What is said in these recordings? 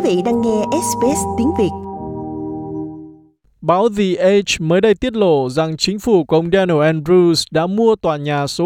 Quý vị đang nghe SBS tiếng Việt. Báo The Age mới đây tiết lộ rằng chính phủ của ông Daniel Andrews đã mua tòa nhà số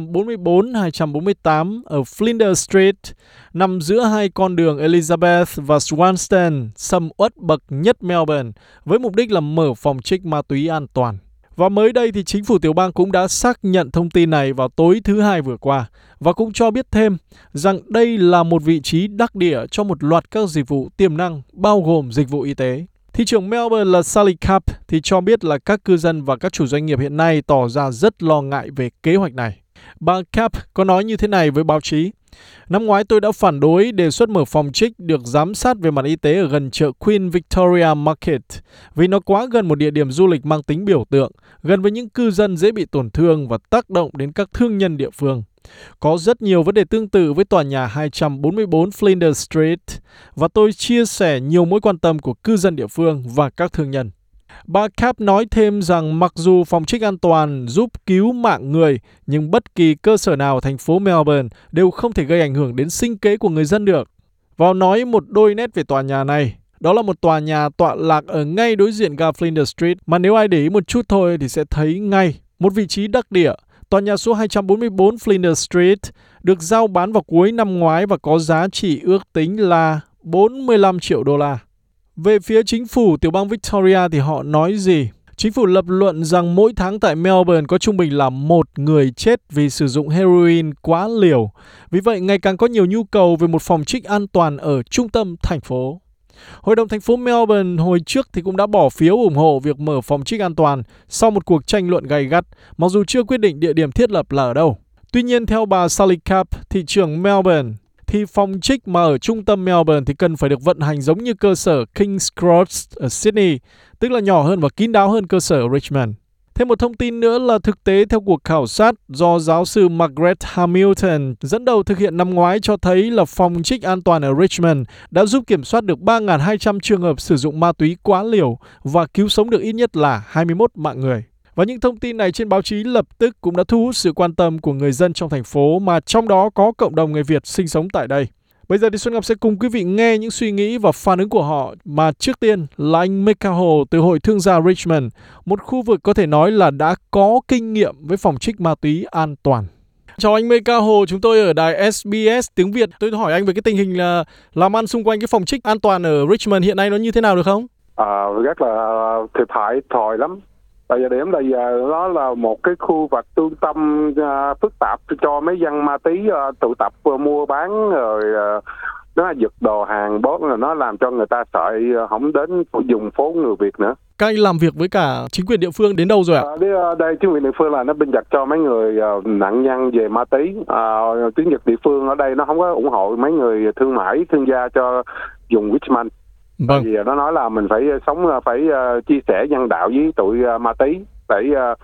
244-248 ở Flinders Street, nằm giữa hai con đường Elizabeth và Swanston, sầm uất bậc nhất Melbourne, với mục đích là mở phòng trích ma túy an toàn. Và mới đây thì chính phủ tiểu bang cũng đã xác nhận thông tin này vào tối thứ Hai vừa qua và cũng cho biết thêm rằng đây là một vị trí đắc địa cho một loạt các dịch vụ tiềm năng bao gồm dịch vụ y tế. Thị trưởng Melbourne là Sally Capp thì cho biết là các cư dân và các chủ doanh nghiệp hiện nay tỏ ra rất lo ngại về kế hoạch này. Bà Capp có nói như thế này với báo chí: "Năm ngoái tôi đã phản đối đề xuất mở phòng trích được giám sát về mặt y tế ở gần chợ Queen Victoria Market vì nó quá gần một địa điểm du lịch mang tính biểu tượng, gần với những cư dân dễ bị tổn thương và tác động đến các thương nhân địa phương. Có rất nhiều vấn đề tương tự với tòa nhà 244 Flinders Street và tôi chia sẻ nhiều mối quan tâm của cư dân địa phương và các thương nhân." Bà Capp nói thêm rằng mặc dù phòng trích an toàn giúp cứu mạng người, nhưng bất kỳ cơ sở nào ở thành phố Melbourne đều không thể gây ảnh hưởng đến sinh kế của người dân được. Và nói một đôi nét về tòa nhà này, đó là một tòa nhà tọa lạc ở ngay đối diện ga Flinders Street, mà nếu ai để ý một chút thôi thì sẽ thấy ngay một vị trí đắc địa. Tòa nhà số 244 Flinders Street được giao bán vào cuối năm ngoái và có giá trị ước tính là 45 triệu đô la. Về phía chính phủ tiểu bang Victoria thì họ nói gì? Chính phủ lập luận rằng mỗi tháng tại Melbourne có trung bình là 1 người chết vì sử dụng heroin quá liều. Vì vậy, ngày càng có nhiều nhu cầu về một phòng trích an toàn ở trung tâm thành phố. Hội đồng thành phố Melbourne hồi trước thì cũng đã bỏ phiếu ủng hộ việc mở phòng trích an toàn sau một cuộc tranh luận gay gắt, mặc dù chưa quyết định địa điểm thiết lập là ở đâu. Tuy nhiên, theo bà Sally Capp, thị trưởng Melbourne, thì phòng trích mà ở trung tâm Melbourne thì cần phải được vận hành giống như cơ sở King's Cross ở Sydney, tức là nhỏ hơn và kín đáo hơn cơ sở ở Richmond. Thêm một thông tin nữa là thực tế theo cuộc khảo sát do giáo sư Margaret Hamilton dẫn đầu thực hiện năm ngoái cho thấy là phòng trích an toàn ở Richmond đã giúp kiểm soát được 3.200 trường hợp sử dụng ma túy quá liều và cứu sống được ít nhất là 21 mạng người. Và những thông tin này trên báo chí lập tức cũng đã thu hút sự quan tâm của người dân trong thành phố, mà trong đó có cộng đồng người Việt sinh sống tại đây. Bây giờ thì Xuân Ngọc sẽ cùng quý vị nghe những suy nghĩ và phản ứng của họ, mà trước tiên là anh Mika Hồ từ Hội Thương gia Richmond, một khu vực có thể nói là đã có kinh nghiệm với phòng trích ma túy an toàn. Chào anh Mika Hồ, chúng tôi ở đài SBS tiếng Việt. Tôi hỏi anh về cái tình hình là làm ăn xung quanh cái phòng trích an toàn ở Richmond hiện nay nó như thế nào được không? Rất là thiệt hại thòi lắm. Tại giờ điểm bây giờ nó là một cái khu vực trung tâm phức tạp cho mấy dân ma túy tụ tập mua bán, rồi nó giật đồ hàng bóp, rồi nó làm cho người ta sợ không đến dùng phố người Việt nữa. Các anh làm việc với cả chính quyền địa phương đến đâu rồi ạ? Đây chính quyền địa phương là nó binh giật cho mấy người nạn nhân về ma túy. Chính quyền địa phương ở đây nó không có ủng hộ mấy người thương gia cho dùng Richmond. Vâng. Vì nó nói là mình phải chia sẻ nhân đạo với tụi ma túy để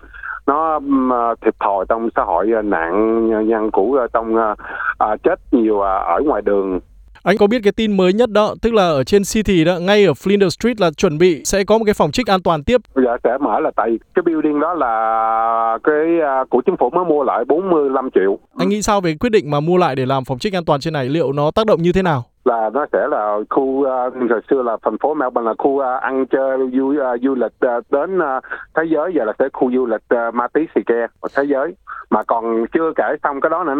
nó thiệt thòi trong xã hội, nạn nhân của trong chết nhiều ở ngoài đường. Anh có biết cái tin mới nhất đó, tức là ở trên City đó, ngay ở Flinders Street là chuẩn bị sẽ có một cái phòng trích an toàn tiếp. Dạ sẽ mở, là tại cái building đó là cái của chính phủ mới mua lại 45 triệu. Anh nghĩ sao về quyết định mà mua lại để làm phòng trích an toàn trên này, liệu nó tác động như thế nào? Là nó sẽ là khu hồi xưa là thành phố Melbourne là khu ăn chơi du lịch đến thế giới, giờ là sẽ khu du lịch ma túy xì ke thế giới. Mà còn chưa kể xong cái đó nữa,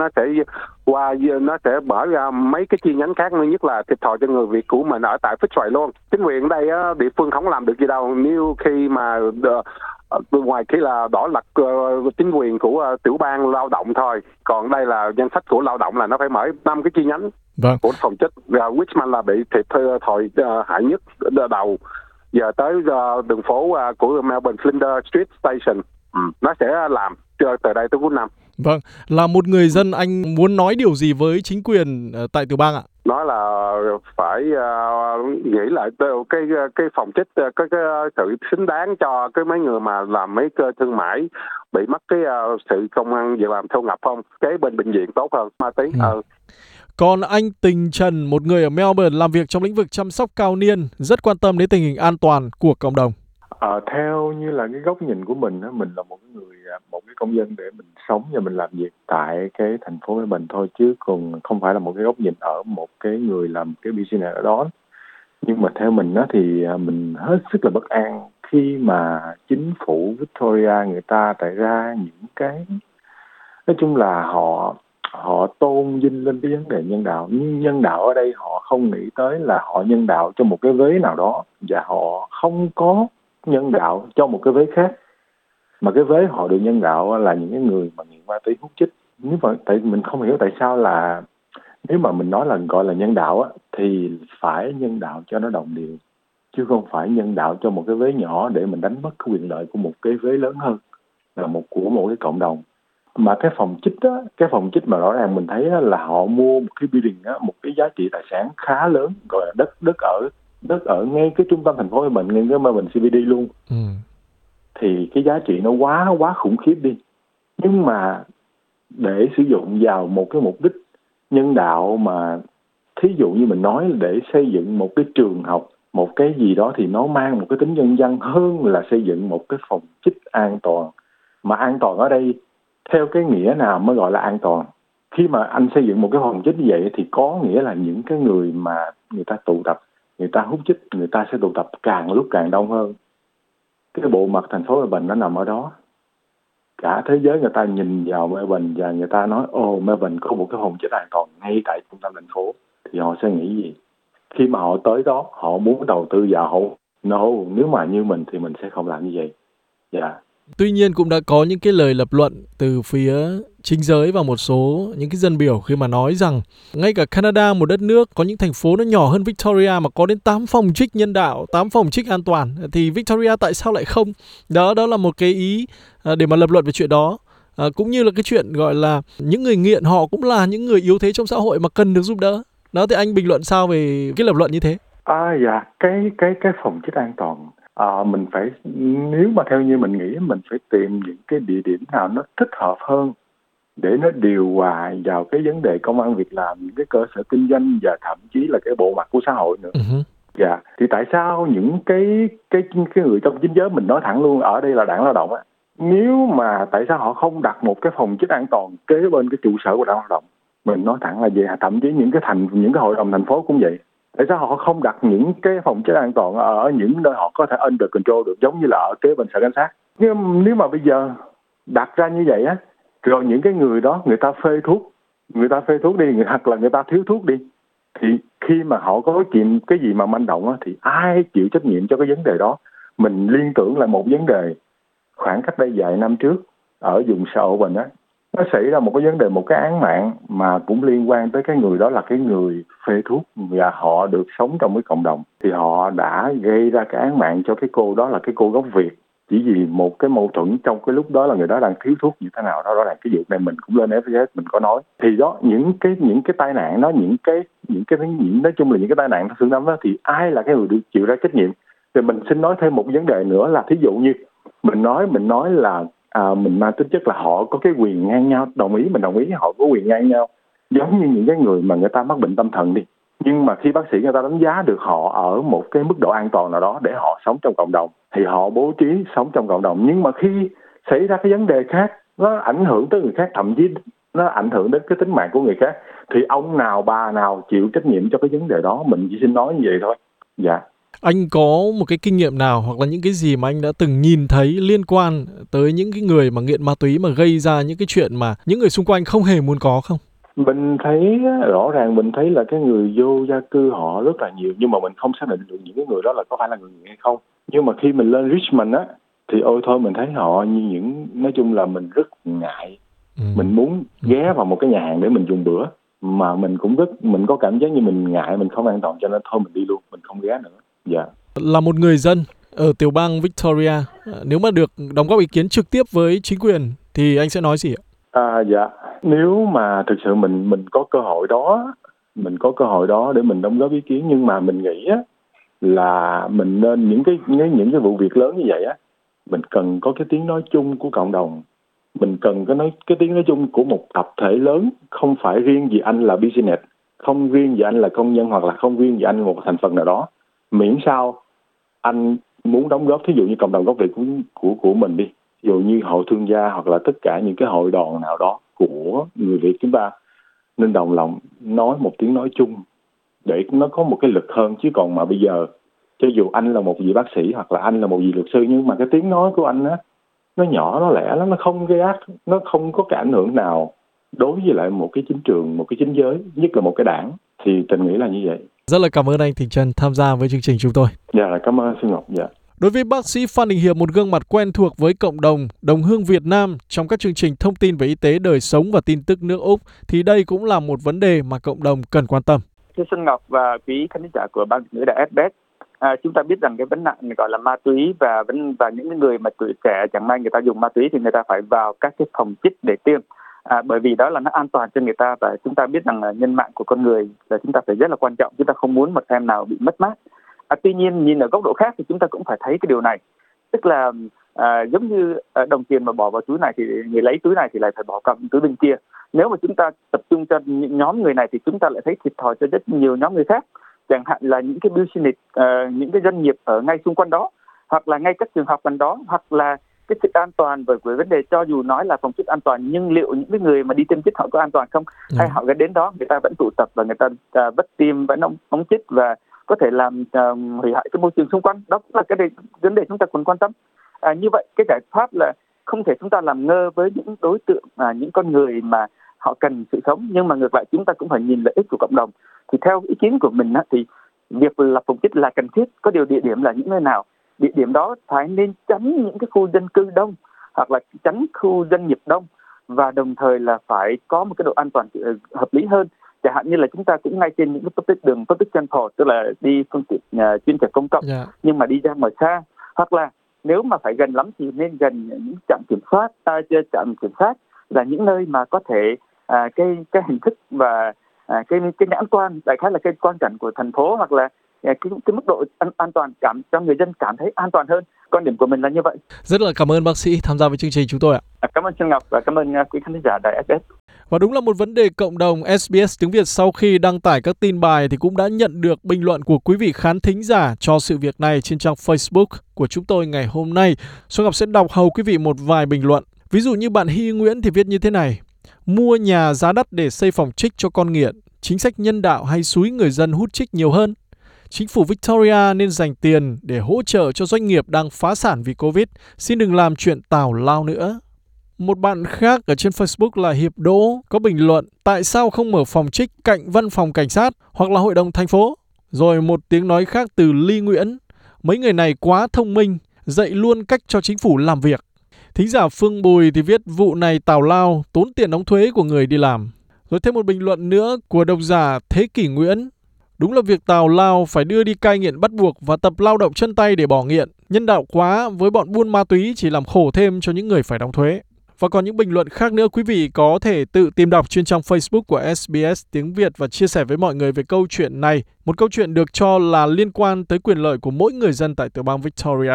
nó sẽ mở ra mấy cái chi nhánh khác nữa, nhất là thiệt thòi cho người Việt của mình ở tại Fitzroy luôn. Chính quyền ở đây địa phương không làm được gì đâu, nếu khi mà ngoài khi là đỏ lật chính quyền của tiểu bang lao động thôi, còn đây là danh sách của lao động là nó phải mở 5 cái chi nhánh. Vâng. Của phòng trích. Richmond là bị thiệt thòi hại nhất đầu. Giờ tới đường phố của Melbourne Flinders Street Station, nó sẽ làm từ đây tới cuối năm. Vâng, là một người dân, anh muốn nói điều gì với chính quyền tại tiểu bang ạ? Nói là phải nghĩ lại cái phòng trích, cái sự xứng đáng cho cái mấy người mà làm mấy cơ thương mại bị mất cái sự công ăn việc làm thu nhập không, cái bên bệnh viện tốt hơn ma túy. Còn anh Tình Trần, một người ở Melbourne làm việc trong lĩnh vực chăm sóc cao niên, rất quan tâm đến tình hình an toàn của cộng đồng. Theo như là cái góc nhìn của mình, mình là một cái công dân để mình sống và mình làm việc tại cái thành phố của mình thôi, chứ còn không phải là một cái góc nhìn ở một cái người làm cái business ở đó. Nhưng mà theo mình á thì mình hết sức là bất an khi mà chính phủ Victoria người ta tại ra những cái, nói chung là họ họ tôn vinh lên cái vấn đề nhân đạo, nhưng nhân đạo ở đây họ không nghĩ tới là họ nhân đạo cho một cái vế nào đó và họ không có nhân đạo cho một cái vế khác, mà cái vế họ được nhân đạo là những cái người mà nghiện ma túy hút chích. Nếu mà tại mình không hiểu tại sao là nếu mà mình nói là gọi là nhân đạo á thì phải nhân đạo cho nó đồng đều, chứ không phải nhân đạo cho một cái vế nhỏ để mình đánh mất cái quyền lợi của một cái vế lớn hơn là của một cái cộng đồng. Mà cái phòng chích á, cái phòng chích mà rõ ràng mình thấy là họ mua một cái building á, một cái giá trị tài sản khá lớn, gọi là đất ở ngay cái trung tâm thành phố Melbourne, ngay cái Melbourne CBD luôn. Thì cái giá trị nó quá khủng khiếp đi. Nhưng mà để sử dụng vào một cái mục đích nhân đạo, mà thí dụ như mình nói để xây dựng một cái trường học, một cái gì đó thì nó mang một cái tính nhân văn hơn là xây dựng một cái phòng chích an toàn. Mà an toàn ở đây theo cái nghĩa nào mới gọi là an toàn? Khi mà anh xây dựng một cái phòng chích như vậy thì có nghĩa là những cái người mà người ta tụ tập, người ta hút chích, người ta sẽ tụ tập càng lúc càng đông hơn. Cái bộ mặt thành phố Melbourne nó nằm ở đó. Cả thế giới người ta nhìn vào Melbourne và người ta nói Melbourne có một cái phòng chích an toàn ngay tại trung tâm thành phố, thì họ sẽ nghĩ gì? Khi mà họ tới đó, họ muốn đầu tư vào họ nếu mà như mình thì mình sẽ không làm như vậy. Dạ. Tuy nhiên cũng đã có những cái lời lập luận từ phía chính giới và một số những cái dân biểu khi mà nói rằng ngay cả Canada, một đất nước có những thành phố nó nhỏ hơn Victoria mà có đến 8 phòng trích nhân đạo, 8 phòng trích an toàn, thì Victoria tại sao lại không? Đó là một cái ý để mà lập luận về chuyện đó. Cũng như là cái chuyện gọi là những người nghiện họ cũng là những người yếu thế trong xã hội mà cần được giúp đỡ. Đó, thì anh bình luận sao về cái lập luận như thế? Dạ, cái phòng chích an toàn, mình phải, nếu mà theo như mình nghĩ, mình phải tìm những cái địa điểm nào nó thích hợp hơn để nó điều hòa vào cái vấn đề công ăn việc làm, những cái cơ sở kinh doanh và thậm chí là cái bộ mặt của xã hội nữa. Dạ, thì tại sao những cái người trong chính giới, mình nói thẳng luôn, ở đây là Đảng Lao động á, nếu mà tại sao họ không đặt một cái phòng chích an toàn kế bên cái trụ sở của Đảng Lao động? Mình nói thẳng là vậy, thậm chí những cái hội đồng thành phố cũng vậy. Tại sao họ không đặt những cái phòng chích an toàn ở những nơi họ có thể under control được, giống như là ở kế bên sở cảnh sát? Nhưng nếu mà bây giờ đặt ra như vậy á, rồi những cái người đó người ta phê thuốc đi, hoặc là người ta thiếu thuốc đi, thì khi mà họ có cái gì mà manh động á, thì ai chịu trách nhiệm cho cái vấn đề đó? Mình liên tưởng lại một vấn đề khoảng cách đây vài năm trước ở vùng South Melbourne á, nó xảy ra một cái vấn đề, một cái án mạng mà cũng liên quan tới cái người đó là cái người phê thuốc, và họ được sống trong cái cộng đồng, thì họ đã gây ra cái án mạng cho cái cô đó là cái cô gốc Việt, chỉ vì một cái mâu thuẫn trong cái lúc đó là người đó đang thiếu thuốc như thế nào đó. Đó là cái việc này mình cũng lên FBS mình có nói. Thì đó, những cái tai nạn đó, những nói chung là những cái tai nạn thương tâm đó, thì ai là cái người được chịu ra trách nhiệm? Rồi mình xin nói thêm một vấn đề nữa là thí dụ như mình nói là mình mang tính chất là họ có cái quyền ngang nhau, mình đồng ý họ có quyền ngang nhau, giống như những cái người mà người ta mắc bệnh tâm thần đi, nhưng mà khi bác sĩ người ta đánh giá được họ ở một cái mức độ an toàn nào đó để họ sống trong cộng đồng, thì họ bố trí sống trong cộng đồng. Nhưng mà khi xảy ra cái vấn đề khác, nó ảnh hưởng tới người khác, thậm chí nó ảnh hưởng đến cái tính mạng của người khác, thì ông nào bà nào chịu trách nhiệm cho cái vấn đề đó? Mình chỉ xin nói như vậy thôi. Dạ. Anh có một cái kinh nghiệm nào hoặc là những cái gì mà anh đã từng nhìn thấy liên quan tới những cái người mà nghiện ma túy mà gây ra những cái chuyện mà những người xung quanh không hề muốn có không? Mình thấy rõ ràng, mình thấy là cái người vô gia cư họ rất là nhiều, nhưng mà mình không xác định được những cái người đó là có phải là người nghiện hay không. Nhưng mà khi mình lên Richmond á, thì thôi mình thấy họ như nói chung là mình rất ngại. Mình muốn ghé vào một cái nhà hàng để mình dùng bữa, mà mình có cảm giác như mình ngại, mình không an toàn, cho nên thôi mình đi luôn, mình không ghé nữa. Dạ. Là một người dân ở tiểu bang Victoria, nếu mà được đóng góp ý kiến trực tiếp với chính quyền thì anh sẽ nói gì ạ? Dạ, nếu mà thực sự mình có cơ hội đó để mình đóng góp ý kiến, nhưng mà mình nghĩ á, là mình nên những cái vụ việc lớn như vậy á, mình cần có cái tiếng nói chung của cộng đồng, mình cần cái tiếng nói chung của một tập thể lớn, không phải riêng vì anh là business, không riêng vì anh là công nhân, hoặc là không riêng vì anh là một thành phần nào đó. Miễn sao anh muốn đóng góp, thí dụ như cộng đồng gốc Việt của mình đi, ví dụ như hội thương gia hoặc là tất cả những cái hội đoàn nào đó của người Việt, chúng ta nên đồng lòng nói một tiếng nói chung để nó có một cái lực hơn. Chứ còn mà bây giờ cho dù anh là một vị bác sĩ hoặc là anh là một vị luật sư, nhưng mà cái tiếng nói của anh á, nó nhỏ, nó lẻ lắm, nó không gây ác, nó không có cái ảnh hưởng nào đối với lại một cái chính trường, một cái chính giới, nhất là một cái đảng, thì Tình nghĩ là như vậy. Rất là cảm ơn anh Thịnh Trân tham gia với chương trình chúng tôi. Dạ, cảm ơn Xuân Ngọc. Dạ. Đối với bác sĩ Phan Đình Hiệp, một gương mặt quen thuộc với cộng đồng đồng hương Việt Nam trong các chương trình thông tin về y tế, đời sống và tin tức nước Úc, thì đây cũng là một vấn đề mà cộng đồng cần quan tâm. Thưa Xuân Ngọc và quý khán giả của Ban Việt ngữ Đài SBS, chúng ta biết rằng cái vấn nạn gọi là ma túy và những người mà tuổi trẻ chẳng may người ta dùng ma túy thì người ta phải vào các cái phòng chích để tiêm. Bởi vì đó là nó an toàn cho người ta, và chúng ta biết rằng là nhân mạng của con người là chúng ta phải rất là quan trọng, chúng ta không muốn một em nào bị mất mát. Tuy nhiên nhìn ở góc độ khác thì chúng ta cũng phải thấy cái điều này, tức là giống như đồng tiền mà bỏ vào túi này thì người lấy túi này thì lại phải bỏ cặp túi bên kia. Nếu mà chúng ta tập trung cho những nhóm người này thì chúng ta lại thấy thiệt thòi cho rất nhiều nhóm người khác, chẳng hạn là những cái business, những cái doanh nghiệp ở ngay xung quanh đó, hoặc là ngay các trường học gần đó, hoặc là cái sự an toàn. Bởi vấn đề cho dù nói là phòng chích an toàn, nhưng liệu những cái người mà đi tiêm chích họ có an toàn không? Hay họ gần đến đó người ta vẫn tụ tập và người ta vẫn tiêm, vẫn phóng chích và có thể làm hủy hại cái môi trường xung quanh. Đó cũng là cái vấn đề chúng ta cần quan tâm. Như vậy cái giải pháp là không thể chúng ta làm ngơ với những đối tượng, những con người mà họ cần sự sống, nhưng mà ngược lại chúng ta cũng phải nhìn lợi ích của cộng đồng. Thì theo ý kiến của mình thì việc lập phòng chích là cần thiết. Có điều địa điểm là những nơi nào? Địa điểm đó phải nên tránh những cái khu dân cư đông hoặc là tránh khu doanh nghiệp đông, và đồng thời là phải có một cái độ an toàn hợp lý hơn. Chẳng hạn như là chúng ta cũng ngay trên những cái public transport, tức là đi phương tiện chuyên chở công cộng, nhưng mà đi ra ngoài xa, hoặc là nếu mà phải gần lắm thì nên gần những trạm kiểm soát là những nơi mà có thể cái hình thức và cái nhãn quan, đại khái là cái quan cảnh của thành phố, hoặc là cái mức độ an toàn cho người dân cảm thấy an toàn hơn. Quan điểm của mình là như vậy. Rất là cảm ơn bác sĩ tham gia với chương trình chúng tôi ạ. Cảm ơn Xuân Ngọc và cảm ơn quý khán giả Đài SBS. Và đúng là một vấn đề cộng đồng. SBS tiếng Việt sau khi đăng tải các tin bài thì cũng đã nhận được bình luận của quý vị khán thính giả cho sự việc này trên trang Facebook của chúng tôi ngày hôm nay. Xuân Ngọc sẽ đọc hầu quý vị một vài bình luận. Ví dụ như bạn Hy Nguyễn thì viết như thế này: mua nhà giá đắt để xây phòng trích cho con nghiện, chính sách nhân đạo hay xúi người dân hút trích nhiều hơn? Chính phủ Victoria nên dành tiền để hỗ trợ cho doanh nghiệp đang phá sản vì Covid. Xin đừng làm chuyện tào lao nữa. Một bạn khác ở trên Facebook là Hiệp Đỗ có bình luận: tại sao không mở phòng trích cạnh văn phòng cảnh sát hoặc là hội đồng thành phố? Rồi một tiếng nói khác từ Ly Nguyễn: mấy người này quá thông minh, dạy luôn cách cho chính phủ làm việc. Thính giả Phương Bùi thì viết vụ này tào lao, tốn tiền đóng thuế của người đi làm. Rồi thêm một bình luận nữa của độc giả Thế Kỷ Nguyễn: đúng là việc tào lao, phải đưa đi cai nghiện bắt buộc và tập lao động chân tay để bỏ nghiện. Nhân đạo quá, với bọn buôn ma túy chỉ làm khổ thêm cho những người phải đóng thuế. Và còn những bình luận khác nữa, quý vị có thể tự tìm đọc trên trang Facebook của SBS tiếng Việt và chia sẻ với mọi người về câu chuyện này. Một câu chuyện được cho là liên quan tới quyền lợi của mỗi người dân tại tiểu bang Victoria.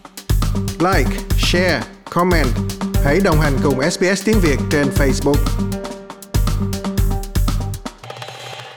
Like, share, comment. Hãy đồng hành cùng SBS tiếng Việt trên Facebook.